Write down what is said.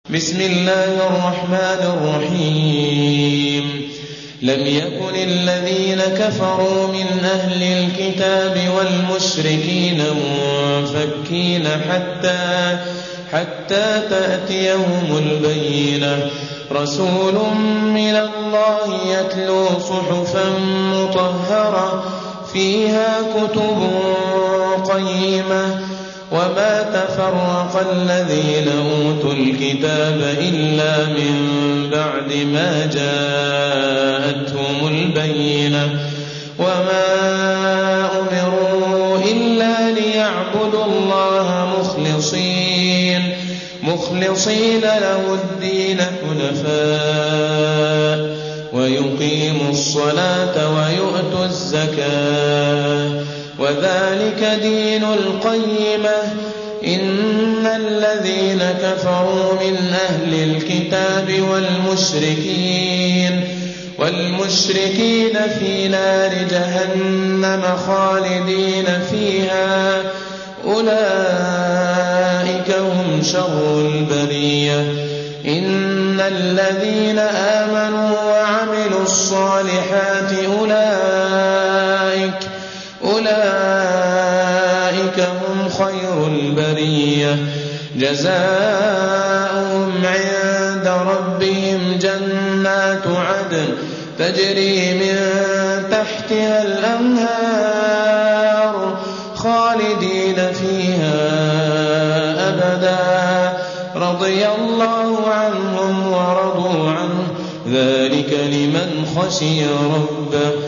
بسم الله الرحمن الرحيم لم يكن الذين كفروا من أهل الكتاب والمشركين منفكين حتى تأتيهم البينة رسول من الله يتلو صحفا مطهرة فيها كتب قيمة وما تفرق الذين أوتوا الكتاب إلا من بعد ما جاءتهم البينة وما أمروا إلا ليعبدوا الله مخلصين له الدين حنفاء ويقيموا الصلاة ويؤتوا الزكاة وذلك دين القيمة إن الذين كفروا من أهل الكتاب والمشركين في نار جهنم خالدين فيها أولئك هم شر البرية إن الذين آمنوا وعملوا الصالحات أولئك هم خير البرية جزاؤهم عند ربهم جنات عدن تجري من تحتها الأنهار خالدين فيها أبدا رضي الله عنهم ورضوا عنه ذلك لمن خشي ربه